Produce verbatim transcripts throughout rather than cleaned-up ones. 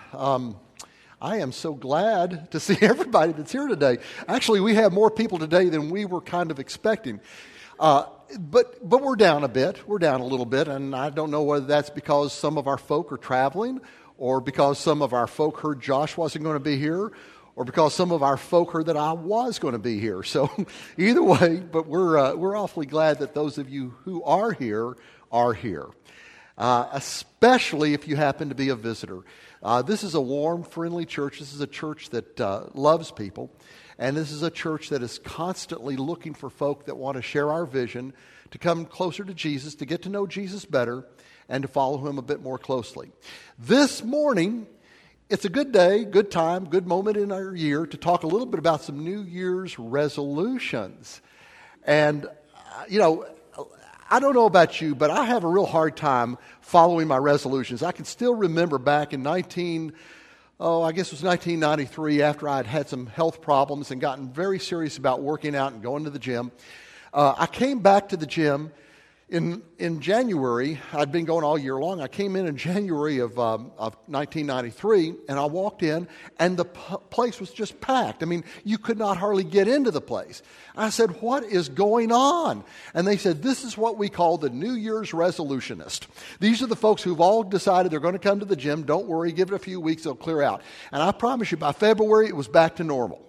Um, I am so glad to see everybody that's here today. Actually, we have more people today than we were kind of expecting. Uh, but but we're down a bit. We're down a little bit, and I don't know whether that's because some of our folk are traveling, or because some of our folk heard Josh wasn't going to be here, or because some of our folk heard that I was going to be here. So either way, but we're uh, we're awfully glad that those of you who are here are here, uh, especially if you happen to be a visitor. Uh, this is a warm, friendly church. This is a church that uh, loves people. And this is a church that is constantly looking for folk that want to share our vision, to come closer to Jesus, to get to know Jesus better, and to follow him a bit more closely. This morning, it's a good day, good time, good moment in our year to talk a little bit about some New Year's resolutions. And, uh, you know, I don't know about you, but I have a real hard time following my resolutions. I can still remember back in nineteen, oh, I guess it was nineteen ninety-three, after I had had some health problems and gotten very serious about working out and going to the gym. Uh, I came back to the gym in in January. I'd been going all year long. I came in in January of um, of nineteen ninety-three, and I walked in, and the p- place was just packed. I mean, you could not hardly get into the place. I said, "What is going on?" And they said, "This is what we call the New Year's resolutionist. These are the folks who've all decided they're going to come to the gym. Don't worry, give it a few weeks, it'll clear out." And I promise you, by February, it was back to normal.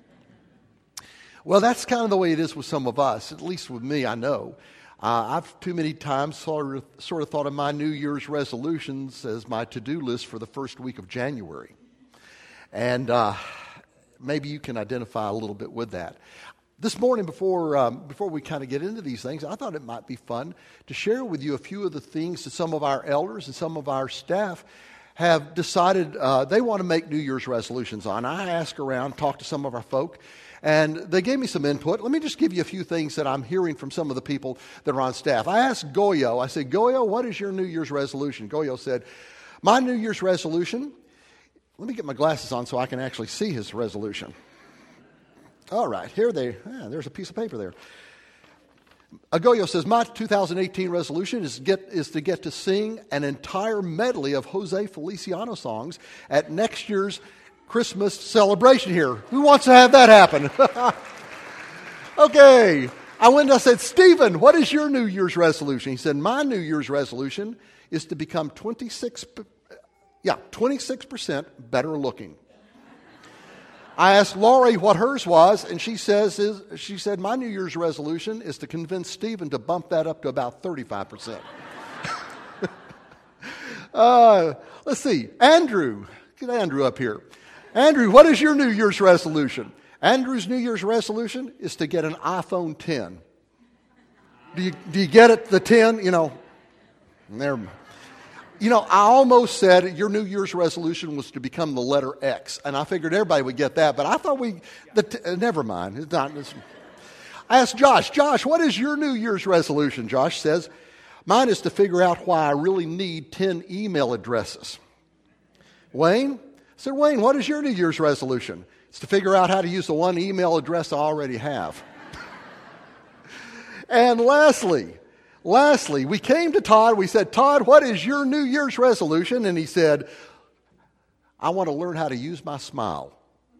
Well, that's kind of the way it is with some of us, at least with me, I know. Uh, I've too many times sort of, sort of thought of my New Year's resolutions as my to-do list for the first week of January. And uh, maybe you can identify a little bit with that. This morning, before um, before we kind of get into these things, I thought it might be fun to share with you a few of the things that some of our elders and some of our staff have decided uh, they want to make New Year's resolutions on. I asked around, talked to some of our folk, and they gave me some input. Let me just give you a few things that I'm hearing from some of the people that are on staff. I asked Goyo, I said, "Goyo, what is your New Year's resolution?" Goyo said, "My New Year's resolution," let me get my glasses on so I can actually see his resolution. All right, here they, yeah, there's a piece of paper there. Goyo says, "My two thousand eighteen resolution is, get, is to get to sing an entire medley of Jose Feliciano songs at next year's Christmas celebration here. Who wants to have that happen?" Okay. I went and I said, "Stephen, what is your New Year's resolution?" He said, "My New Year's resolution is to become twenty-six, yeah, twenty-six percent better looking." I asked Lori what hers was, and she says is, she said, "My New Year's resolution is to convince Stephen to bump that up to about thirty-five percent. uh, let's see. Andrew. Get Andrew up here. Andrew, what is your New Year's resolution? Andrew's New Year's resolution is to get an iPhone ten. Do you, do you get it, the ten? You know, there. You know, I almost said your New Year's resolution was to become the letter X, and I figured everybody would get that, but I thought we, the t- uh, never mind. It's not, it's, I asked Josh, "Josh, what is your New Year's resolution?" Josh says, "Mine is to figure out why I really need ten email addresses." Wayne? I said, "Wayne, what is your New Year's resolution?" "It's to figure out how to use the one email address I already have." And lastly, lastly, we came to Todd. We said, "Todd, what is your New Year's resolution?" And he said, "I want to learn how to use my smile."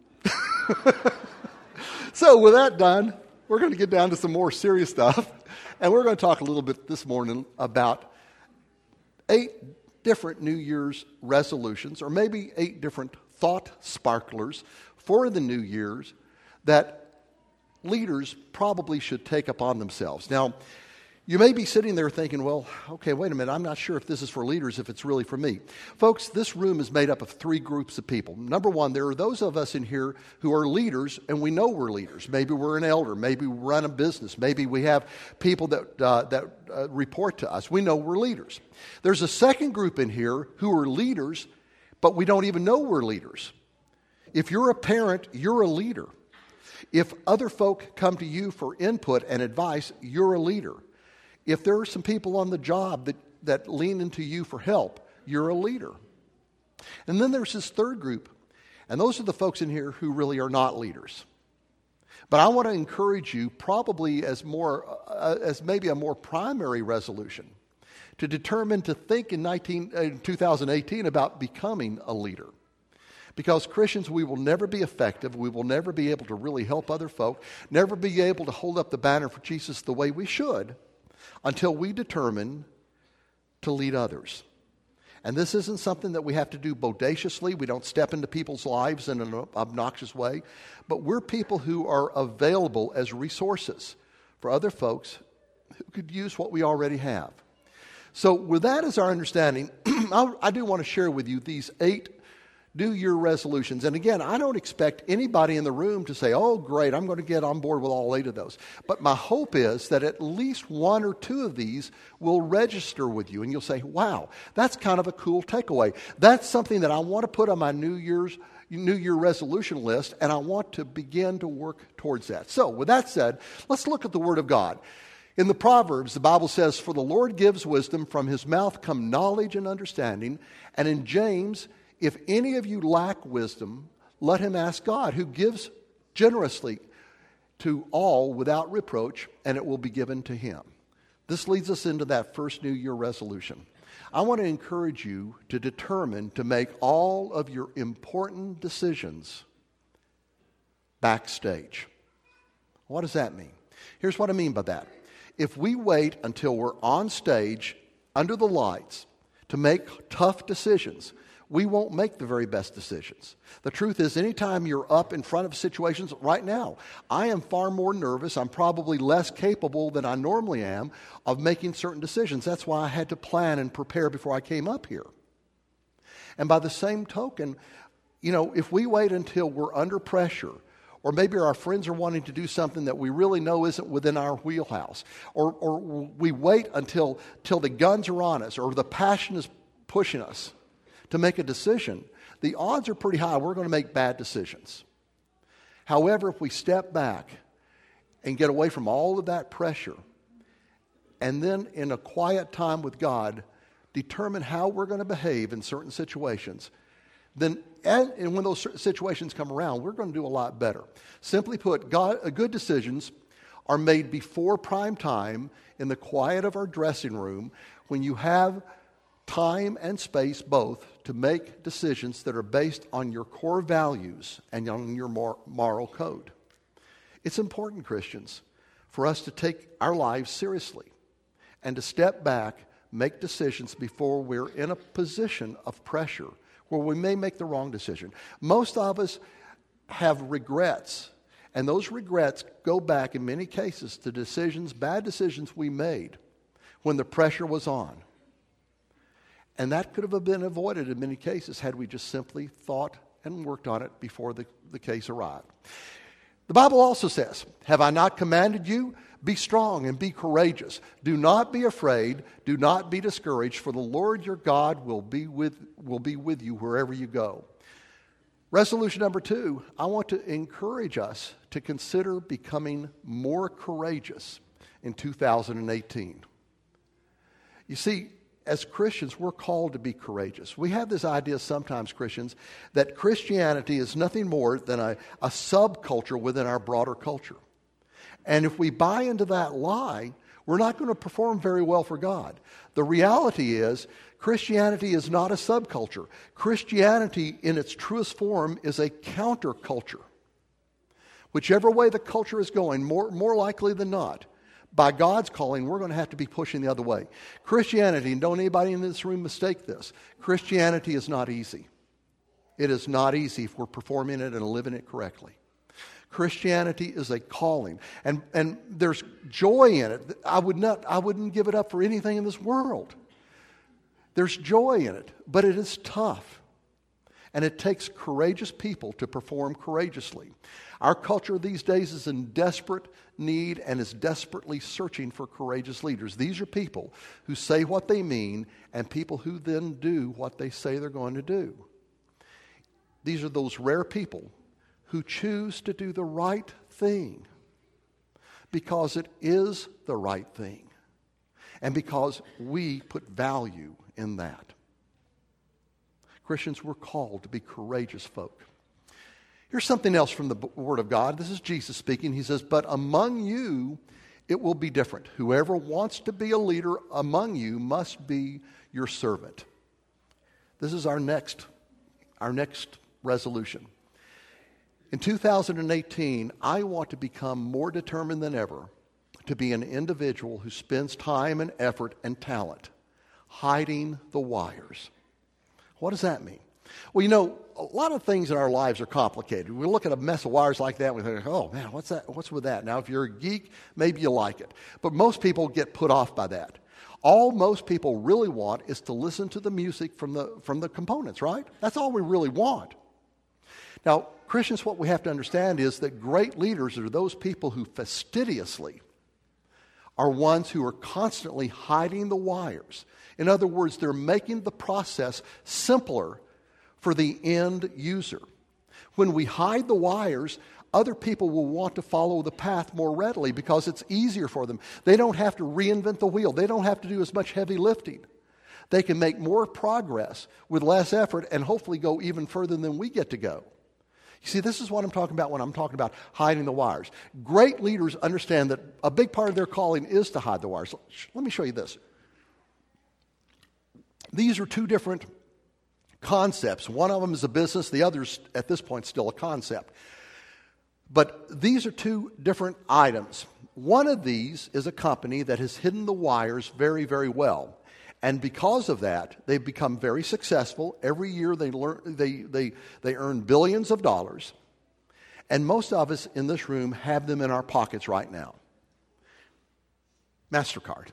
So with that done, we're going to get down to some more serious stuff. And we're going to talk a little bit this morning about eight different New Year's resolutions, or maybe eight different thought sparklers for the New Year's that leaders probably should take upon themselves. Now, you may be sitting there thinking, "Well, okay, wait a minute, I'm not sure if this is for leaders, if it's really for me." Folks, this room is made up of three groups of people. Number one, there are those of us in here who are leaders, and we know we're leaders. Maybe we're an elder, maybe we run a business, maybe we have people that, uh, that uh, report to us. We know we're leaders. There's a second group in here who are leaders, but we don't even know we're leaders. If you're a parent, you're a leader. If other folk come to you for input and advice, you're a leader. If there are some people on the job that, that lean into you for help, you're a leader. And then there's this third group, and those are the folks in here who really are not leaders. But I want to encourage you, probably as more, uh, as maybe a more primary resolution, to determine to think in, nineteen, uh, two thousand eighteen about becoming a leader. Because Christians, we will never be effective. We will never be able to really help other folk, never be able to hold up the banner for Jesus the way we should until we determine to lead others. And this isn't something that we have to do bodaciously. We don't step into people's lives in an obnoxious way. But we're people who are available as resources for other folks who could use what we already have. So with that as our understanding, I, I do want to share with you these eight New Year resolutions. And again, I don't expect anybody in the room to say, oh, great, I'm going to get on board with all eight of those. But my hope is that at least one or two of these will register with you. And you'll say, wow, that's kind of a cool takeaway. That's something that I want to put on my New Year's New Year resolution list, and I want to begin to work towards that. So with that said, let's look at the Word of God. In the Proverbs, the Bible says, for the Lord gives wisdom, from his mouth come knowledge and understanding. And in James, if any of you lack wisdom, let him ask God, who gives generously to all without reproach, and it will be given to him. This leads us into that first New Year resolution. I want to encourage you to determine to make all of your important decisions backstage. What does that mean? Here's what I mean by that. If we wait until we're on stage under the lights to make tough decisions, we won't make the very best decisions. The truth is, anytime you're up in front of situations, right now, I am far more nervous. I'm probably less capable than I normally am of making certain decisions. That's why I had to plan and prepare before I came up here. And by the same token, you know, if we wait until we're under pressure, or maybe our friends are wanting to do something that we really know isn't within our wheelhouse, or, or we wait until, till the guns are on us, or the passion is pushing us to make a decision, the odds are pretty high we're going to make bad decisions. However, if we step back and get away from all of that pressure, and then in a quiet time with God, determine how we're going to behave in certain situations, then and, and when those situations come around, we're going to do a lot better. Simply put, God, uh, good decisions are made before prime time in the quiet of our dressing room, when you have time and space both to make decisions that are based on your core values and on your mor- moral code. It's important, Christians, for us to take our lives seriously and to step back, make decisions before we're in a position of pressure where we may make the wrong decision. Most of us have regrets, and those regrets go back in many cases to decisions, bad decisions we made when the pressure was on. And that could have been avoided in many cases had we just simply thought and worked on it before the, the case arrived. The Bible also says, have I not commanded you? Be strong and be courageous. Do not be afraid. Do not be discouraged, for the Lord your God will be with, will be with you wherever you go. Resolution number two, I want to encourage us to consider becoming more courageous in two thousand eighteen. You see, as Christians, we're called to be courageous. We have this idea sometimes, Christians, that Christianity is nothing more than a, a subculture within our broader culture. And if we buy into that lie, we're not going to perform very well for God. The reality is, Christianity is not a subculture. Christianity, in its truest form, is a counterculture. Whichever way the culture is going, more, more likely than not, by God's calling, we're going to have to be pushing the other way. Christianity, and don't anybody in this room mistake this, Christianity is not easy. It is not easy if we're performing it and living it correctly. Christianity is a calling, and, and there's joy in it. I would not, I wouldn't give it up for anything in this world. There's joy in it, but it is tough. And it takes courageous people to perform courageously. Our culture these days is in desperate need and is desperately searching for courageous leaders. These are people who say what they mean and people who then do what they say they're going to do. These are those rare people who choose to do the right thing because it is the right thing and because we put value in that. Christians, we're called to be courageous folk. Here's something else from the Word of God. This is Jesus speaking. He says, but among you it will be different. Whoever wants to be a leader among you must be your servant. This is our next, our next resolution. In two thousand eighteen, I want to become more determined than ever to be an individual who spends time and effort and talent hiding the wires. What does that mean? Well, you know, a lot of things in our lives are complicated. We look at a mess of wires like that, and we think, oh, man, what's that? What's with that? Now, if you're a geek, maybe you like it. But most people get put off by that. All most people really want is to listen to the music from the, from the components, right? That's all we really want. Now, Christians, what we have to understand is that great leaders are those people who fastidiously are ones who are constantly hiding the wires. In other words, they're making the process simpler for the end user. When we hide the wires, other people will want to follow the path more readily because it's easier for them. They don't have to reinvent the wheel. They don't have to do as much heavy lifting. They can make more progress with less effort and hopefully go even further than we get to go. You see, this is what I'm talking about when I'm talking about hiding the wires. Great leaders understand that a big part of their calling is to hide the wires. Let me show you this. These are two different concepts. One of them is a business. The other's, at this point, still a concept. But these are two different items. One of these is a company that has hidden the wires very, very well. And because of that, they've become very successful. Every year they learn, they, they, they earn billions of dollars. And most of us in this room have them in our pockets right now. MasterCard.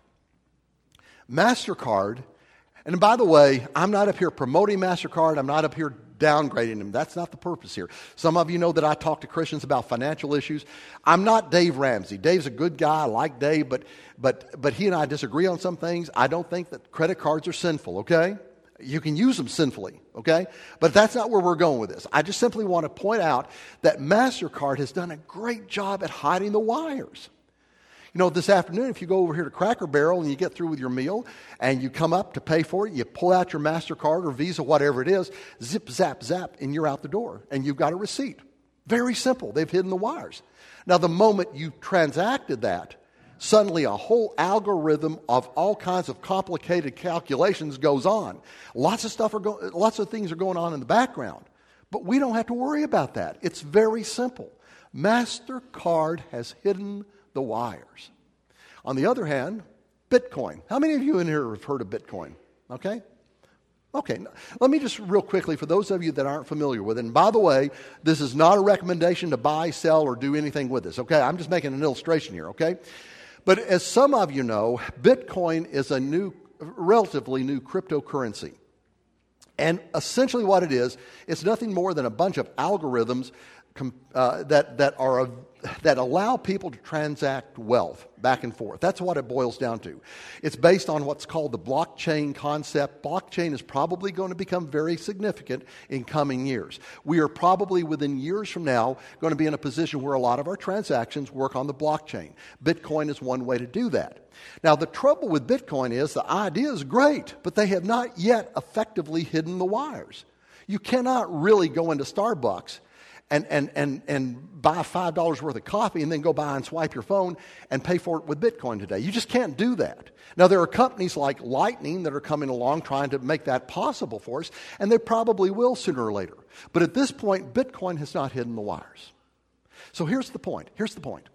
MasterCard, and by the way, I'm not up here promoting MasterCard. I'm not up here downgrading them. That's not the purpose here. Some of you know that I talk to Christians about financial issues. I'm not Dave Ramsey. Dave's a good guy. I like Dave, but but but he and I disagree on some things. I don't think that credit cards are sinful, okay? You can use them sinfully, okay? But that's not where we're going with this. I just simply want to point out that MasterCard has done a great job at hiding the wires. You know, this afternoon, if you go over here to Cracker Barrel and you get through with your meal and you come up to pay for it, you pull out your MasterCard or Visa, whatever it is, zip, zap, zap, and you're out the door. And you've got a receipt. Very simple. They've hidden the wires. Now, the moment you transacted that, suddenly a whole algorithm of all kinds of complicated calculations goes on. Lots of stuff are go- lots of things are going on in the background. But we don't have to worry about that. It's very simple. MasterCard has hidden the wires. On the other hand, Bitcoin. How many of you in here have heard of Bitcoin? Okay? Okay, let me just real quickly, for those of you that aren't familiar with it, and by the way, this is not a recommendation to buy, sell, or do anything with this, okay? I'm just making an illustration here, okay? But as some of you know, Bitcoin is a new, relatively new cryptocurrency. And essentially what it is, it's nothing more than a bunch of algorithms uh, that, that are a that allow people to transact wealth back and forth. That's what it boils down to. It's based on what's called the blockchain concept. Blockchain is probably going to become very significant in coming years. We are probably within years from now going to be in a position where a lot of our transactions work on the blockchain. Bitcoin is one way to do that. Now, the trouble with Bitcoin is the idea is great, but they have not yet effectively hidden the wires. You cannot really go into Starbucks And, and, and, and buy five dollars worth of coffee and then go by and swipe your phone and pay for it with Bitcoin today. You just can't do that. Now, there are companies like Lightning that are coming along trying to make that possible for us, and they probably will sooner or later. But at this point, Bitcoin has not hidden the wires. So here's the point. Here's the point.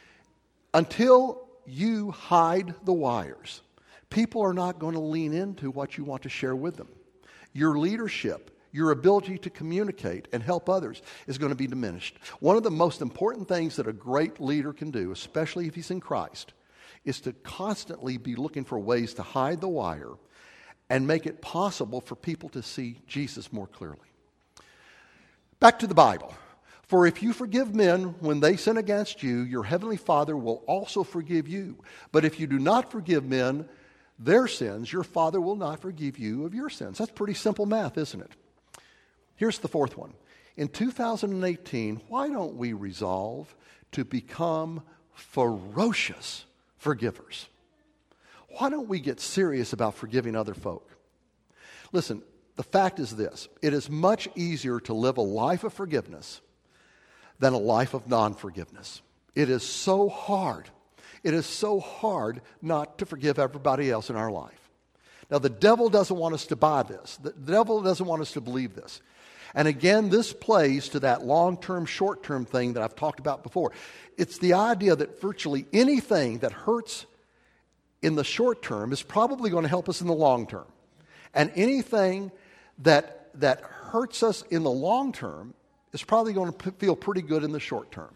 Until you hide the wires, people are not going to lean into what you want to share with them. Your leadership, your ability to communicate and help others is going to be diminished. One of the most important things that a great leader can do, especially if he's in Christ, is to constantly be looking for ways to hide the wire and make it possible for people to see Jesus more clearly. Back to the Bible. For if you forgive men when they sin against you, your heavenly Father will also forgive you. But if you do not forgive men their sins, your Father will not forgive you of your sins. That's pretty simple math, isn't it? Here's the fourth one. In two thousand eighteen, why don't we resolve to become ferocious forgivers? Why don't we get serious about forgiving other folk? Listen, the fact is this. It is much easier to live a life of forgiveness than a life of non-forgiveness. It is so hard. It is so hard not to forgive everybody else in our life. Now, the devil doesn't want us to buy this. The devil doesn't want us to believe this. And again, this plays to that long-term, short-term thing that I've talked about before. It's the idea that virtually anything that hurts in the short term is probably going to help us in the long term. And anything that that hurts us in the long term is probably going to p- feel pretty good in the short term.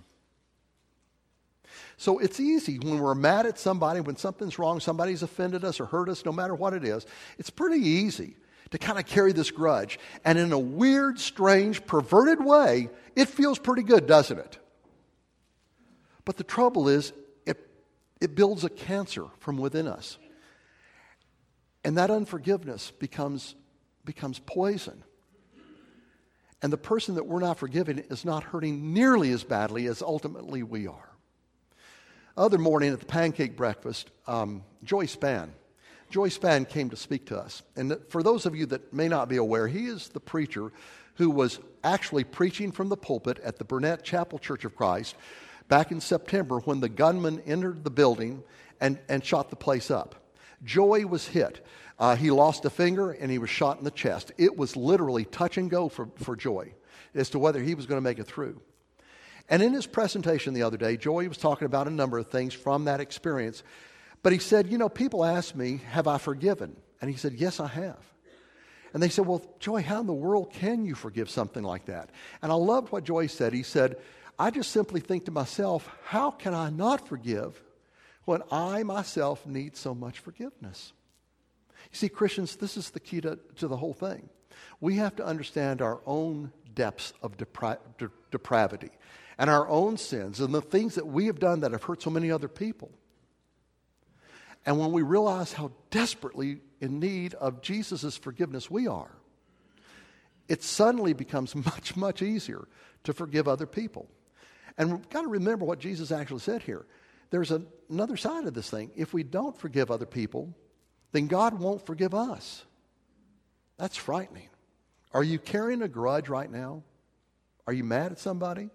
So it's easy when we're mad at somebody, when something's wrong, somebody's offended us or hurt us, no matter what it is, it's pretty easy to kind of carry this grudge. And in a weird, strange, perverted way, it feels pretty good, doesn't it? But the trouble is, it, it builds a cancer from within us. And that unforgiveness becomes, becomes poison. And the person that we're not forgiving is not hurting nearly as badly as ultimately we are. Other morning at the pancake breakfast, um, Joy Spann. Joy Spann came to speak to us. And for those of you that may not be aware, he is the preacher who was actually preaching from the pulpit at the Burnett Chapel Church of Christ back in September when the gunman entered the building and, and shot the place up. Joy was hit. Uh, he lost a finger and he was shot in the chest. It was literally touch and go for, for Joy as to whether he was going to make it through. And in his presentation the other day, Joy was talking about a number of things from that experience. But he said, you know, people ask me, have I forgiven? And he said, yes, I have. And they said, well, Joy, how in the world can you forgive something like that? And I loved what Joy said. He said, I just simply think to myself, how can I not forgive when I myself need so much forgiveness? You see, Christians, this is the key to, to the whole thing. We have to understand our own depths of depra- de- depravity and our own sins and the things that we have done that have hurt so many other people. And when we realize how desperately in need of Jesus' forgiveness we are, it suddenly becomes much, much easier to forgive other people. And we've got to remember what Jesus actually said here. There's a, another side of this thing. If we don't forgive other people, then God won't forgive us. That's frightening. Are you carrying a grudge right now? Are you mad at somebody?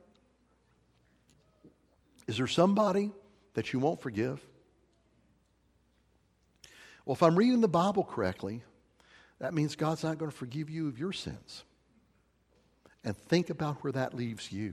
Is there somebody that you won't forgive? Well, if I'm reading the Bible correctly, that means God's not going to forgive you of your sins. And think about where that leaves you.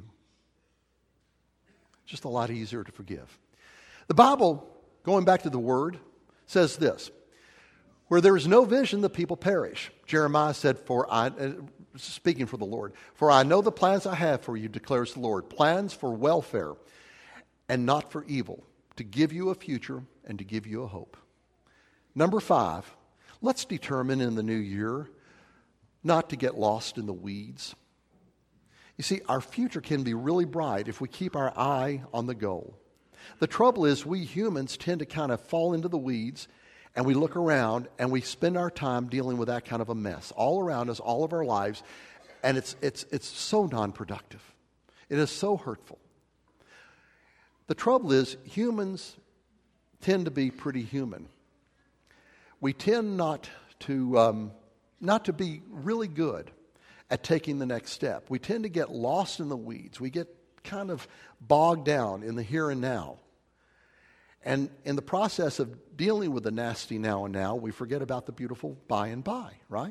Just a lot easier to forgive. The Bible, going back to the Word, says this: where there is no vision, the people perish. Jeremiah said, "For I," uh, speaking for the Lord, "for I know the plans I have for you, declares the Lord, plans for welfare and not for evil, to give you a future and to give you a hope." Number five, let's determine in the new year not to get lost in the weeds. You see, our future can be really bright if we keep our eye on the goal. The trouble is, we humans tend to kind of fall into the weeds, and we look around and we spend our time dealing with that kind of a mess all around us, all of our lives, and it's it's it's so non-productive. It is so hurtful. The trouble is, humans tend to be pretty human. We tend not to um, not to be really good at taking the next step. We tend to get lost in the weeds. We get kind of bogged down in the here and now. And in the process of dealing with the nasty now and now, we forget about the beautiful by and by, right?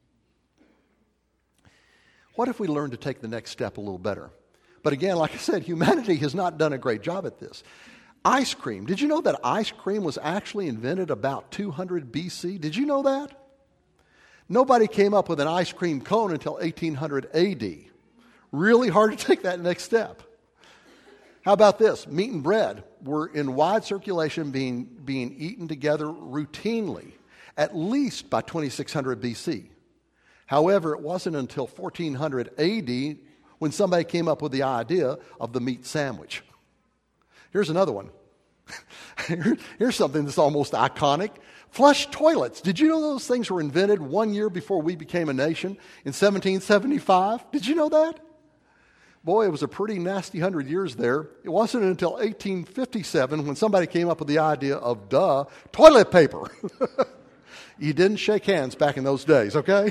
What if we learn to take the next step a little better? But again, like I said, humanity has not done a great job at this. Ice cream. Did you know that ice cream was actually invented about two hundred B C? Did you know that? Nobody came up with an ice cream cone until eighteen hundred A D. Really hard to take that next step. How about this? Meat and bread were in wide circulation, being, being eaten together routinely, at least by twenty-six hundred B C. However, it wasn't until fourteen hundred A D when somebody came up with the idea of the meat sandwich. Here's another one. Here's something that's almost iconic. Flush toilets. Did you know those things were invented one year before we became a nation in seventeen seventy-five? Did you know that? Boy, it was a pretty nasty hundred years there. It wasn't until eighteen fifty-seven when somebody came up with the idea of, duh, toilet paper. You didn't shake hands back in those days, okay?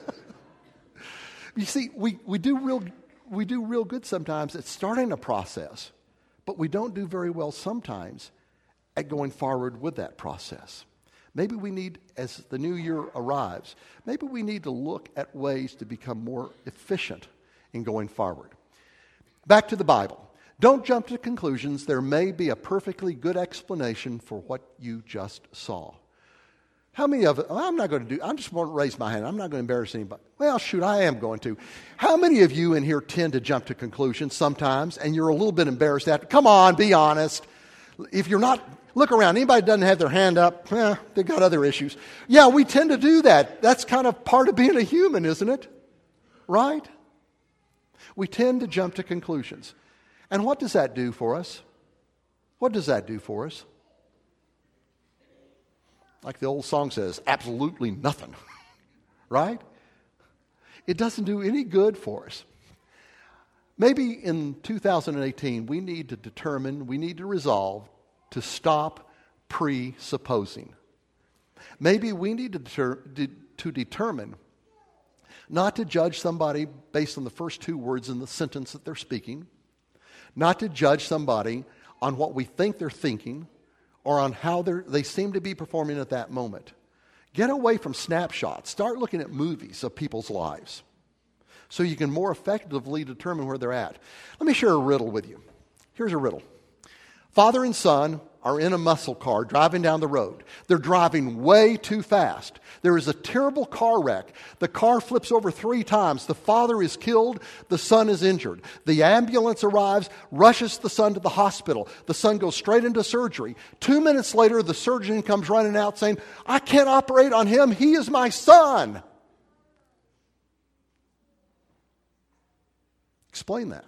You see, we, we do real we do real good sometimes at starting a process, but we don't do very well sometimes at going forward with that process. Maybe we need, as the new year arrives, maybe we need to look at ways to become more efficient in going forward. Back to the Bible. Don't jump to conclusions. There may be a perfectly good explanation for what you just saw. How many of it, I'm not going to do, I just won't raise my hand. I'm not going to embarrass anybody. Well, shoot, I am going to. How many of you in here tend to jump to conclusions sometimes, and you're a little bit embarrassed after? Come on, be honest. If you're not, look around. Anybody doesn't have their hand up, eh, they've got other issues. Yeah, we tend to do that. That's kind of part of being a human, isn't it? Right? We tend to jump to conclusions. And what does that do for us? What does that do for us? Like the old song says, absolutely nothing. Right? It doesn't do any good for us. Maybe in two thousand eighteen, we need to determine, we need to resolve to stop presupposing. Maybe we need to, deter, de, to determine not to judge somebody based on the first two words in the sentence that they're speaking, not to judge somebody on what we think they're thinking, or on how they seem to be performing at that moment. Get away from snapshots. Start looking at movies of people's lives so you can more effectively determine where they're at. Let me share a riddle with you. Here's a riddle. Father and son are in a muscle car driving down the road. They're driving way too fast. There is a terrible car wreck. The car flips over three times. The father is killed. The son is injured. The ambulance arrives, rushes the son to the hospital. The son goes straight into surgery. Two minutes later, the surgeon comes running out saying, I can't operate on him. He is my son. Explain that.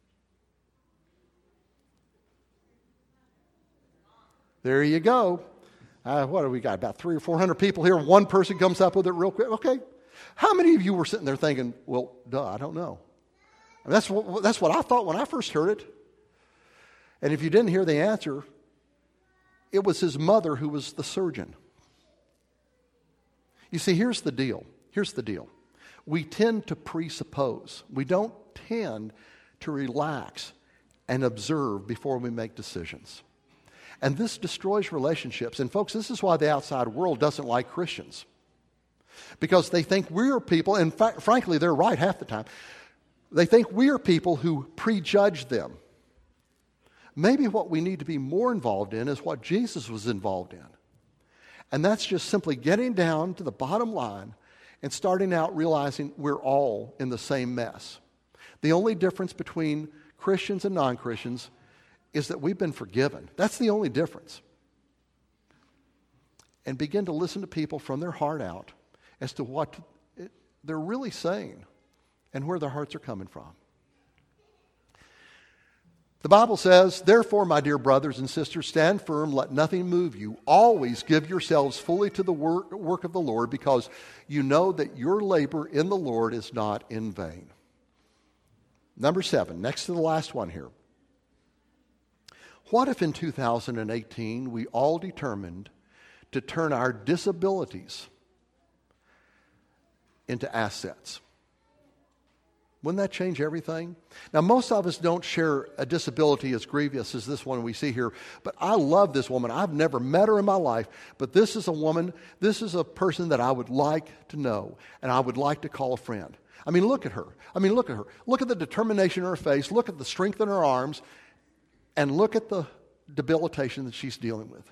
There you go. Uh, what do we got? About three or four hundred people here. One person comes up with it real quick. Okay. How many of you were sitting there thinking, well, duh, I don't know. I mean, that's, what, that's what I thought when I first heard it. And if you didn't hear the answer, it was his mother who was the surgeon. You see, here's the deal. Here's the deal. We tend to presuppose. We don't tend to relax and observe before we make decisions. And this destroys relationships. And folks, this is why the outside world doesn't like Christians. Because they think we're people, and fa- frankly, they're right half the time. They think we're people who prejudge them. Maybe what we need to be more involved in is what Jesus was involved in. And that's just simply getting down to the bottom line and starting out realizing we're all in the same mess. The only difference between Christians and non-Christians is that we've been forgiven. That's the only difference. And begin to listen to people from their heart out as to what it, they're really saying and where their hearts are coming from. The Bible says, therefore, my dear brothers and sisters, stand firm, let nothing move you. Always give yourselves fully to the work, work of the Lord, because you know that your labor in the Lord is not in vain. Number seven, next to the last one here. What if in two thousand eighteen we all determined to turn our disabilities into assets? Wouldn't that change everything? Now, most of us don't share a disability as grievous as this one we see here, but I love this woman. I've never met her in my life, but this is a woman, this is a person that I would like to know, and I would like to call a friend. I mean, look at her. I mean, look at her. Look at the determination in her face. Look at the strength in her arms. And look at the debilitation that she's dealing with.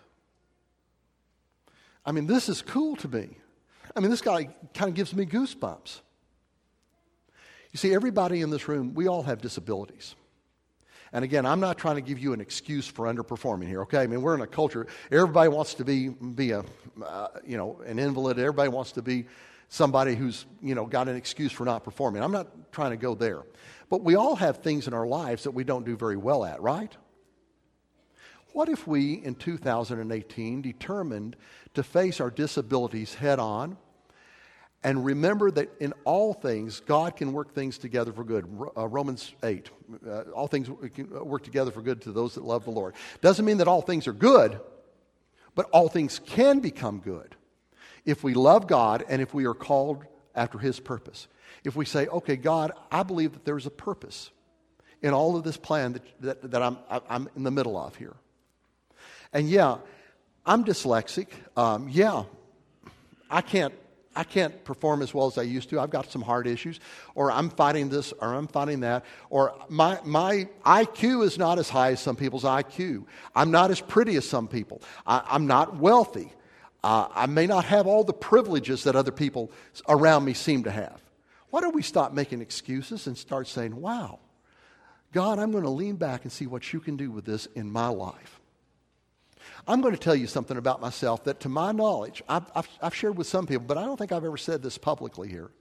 I mean, this is cool to me. I mean, this guy kind of gives me goosebumps. You see, everybody in this room, we all have disabilities. And again, I'm not trying to give you an excuse for underperforming here, okay? I mean, we're in a culture, everybody wants to be, be a, uh, you know, an invalid. Everybody wants to be somebody who's, you know, got an excuse for not performing. I'm not trying to go there. But we all have things in our lives that we don't do very well at, right? What if we, in two thousand eighteen, determined to face our disabilities head on and remember that in all things, God can work things together for good? Uh, Romans eight, uh, all things work together for good to those that love the Lord. Doesn't mean that all things are good, but all things can become good if we love God and if we are called after His purpose. If we say, okay, God, I believe that there's a purpose in all of this plan that, that, that I'm, I'm in the middle of here. And yeah, I'm dyslexic. Um, yeah, I can't I can't perform as well as I used to. I've got some heart issues, or I'm fighting this, or I'm fighting that, or my my I Q is not as high as some people's I Q. I'm not as pretty as some people. I, I'm not wealthy. Uh, I may not have all the privileges that other people around me seem to have. Why don't we stop making excuses and start saying, wow, God, I'm going to lean back and see what you can do with this in my life. I'm going to tell you something about myself that, to my knowledge, I've, I've, I've shared with some people, but I don't think I've ever said this publicly here.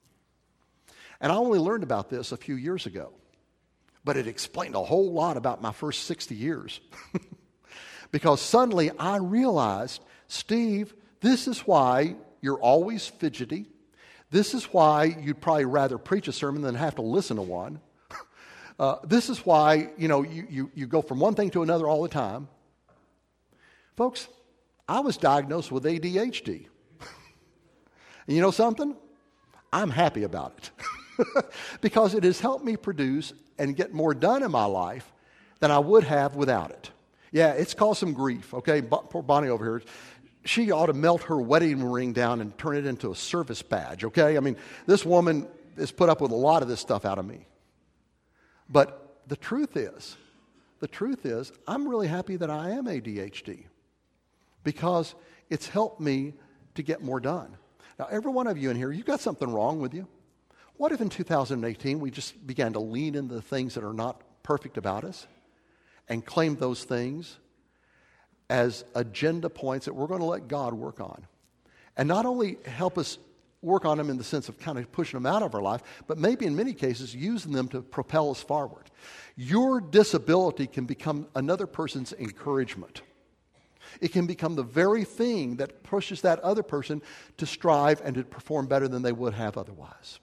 And I only learned about this a few years ago. But it explained a whole lot about my first sixty years. Because suddenly I realized, Steve, this is why you're always fidgety. This is why you'd probably rather preach a sermon than have to listen to one. Uh, this is why, you know, you, you, you go from one thing to another all the time. Folks, I was diagnosed with A D H D. And you know something? I'm happy about it. Because it has helped me produce and get more done in my life than I would have without it. Yeah, it's caused some grief, okay? Poor Bonnie over here. She ought to melt her wedding ring down and turn it into a service badge, okay? I mean, this woman has put up with a lot of this stuff out of me. But the truth is, the truth is, I'm really happy that I am A D H D because it's helped me to get more done. Now, every one of you in here, you've got something wrong with you. What if in two thousand eighteen we just began to lean into the things that are not perfect about us and claim those things as agenda points that we're going to let God work on? And not only help us work on them in the sense of kind of pushing them out of our life, but maybe in many cases using them to propel us forward. Your disability can become another person's encouragement. It can become the very thing that pushes that other person to strive and to perform better than they would have otherwise.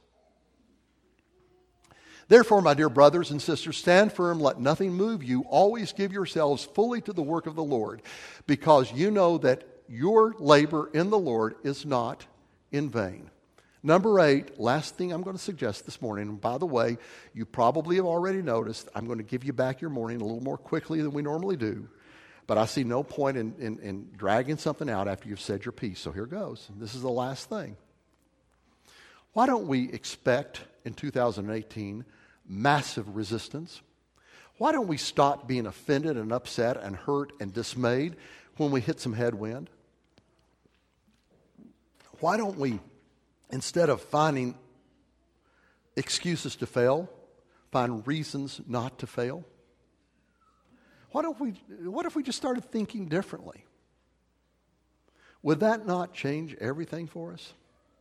Therefore, my dear brothers and sisters, stand firm, let nothing move you. Always give yourselves fully to the work of the Lord, because you know that your labor in the Lord is not in vain. Number eight, last thing I'm going to suggest this morning, and by the way, you probably have already noticed, I'm going to give you back your morning a little more quickly than we normally do, but I see no point in, in, in dragging something out after you've said your piece, so here goes. This is the last thing. Why don't we expect in two thousand eighteen massive resistance? Why don't we stop being offended and upset and hurt and dismayed when we hit some headwind? Why don't we, instead of finding excuses to fail, find reasons not to fail? Why don't we, what if we just started thinking differently? Would that not change everything for us?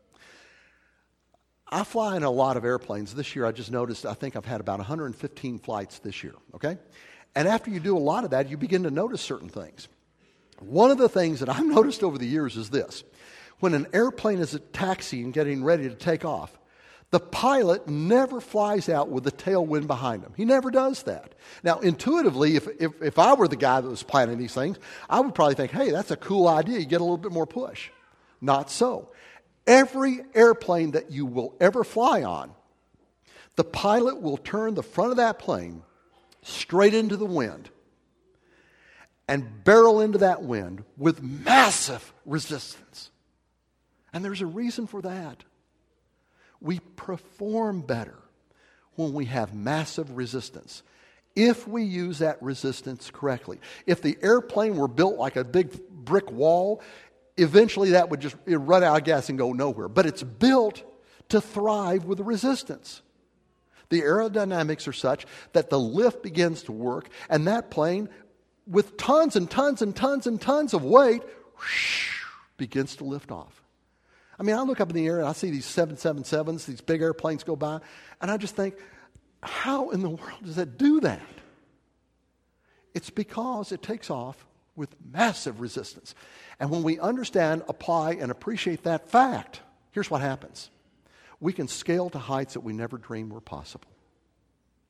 I fly in a lot of airplanes. This year I just noticed, I think I've had about one hundred fifteen flights this year, okay? And after you do a lot of that, you begin to notice certain things. One of the things that I've noticed over the years is this. When an airplane is at taxi and getting ready to take off, the pilot never flies out with the tailwind behind him. He never does that. Now, intuitively, if, if, if I were the guy that was planning these things, I would probably think, hey, that's a cool idea. You get a little bit more push. Not so. Every airplane that you will ever fly on, the pilot will turn the front of that plane straight into the wind and barrel into that wind with massive resistance. And there's a reason for that. We perform better when we have massive resistance, if we use that resistance correctly. If the airplane were built like a big brick wall, eventually that would just run out of gas and go nowhere. But it's built to thrive with resistance. The aerodynamics are such that the lift begins to work, and that plane, with tons and tons and tons and tons of weight, whoosh, begins to lift off. I mean, I look up in the air and I see these seven seventy-sevens, these big airplanes go by, and I just think, how in the world does that do that? It's because it takes off with massive resistance. And when we understand, apply, and appreciate that fact, here's what happens. We can scale to heights that we never dreamed were possible.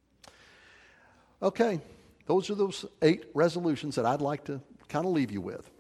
Okay, those are those eight resolutions that I'd like to kind of leave you with.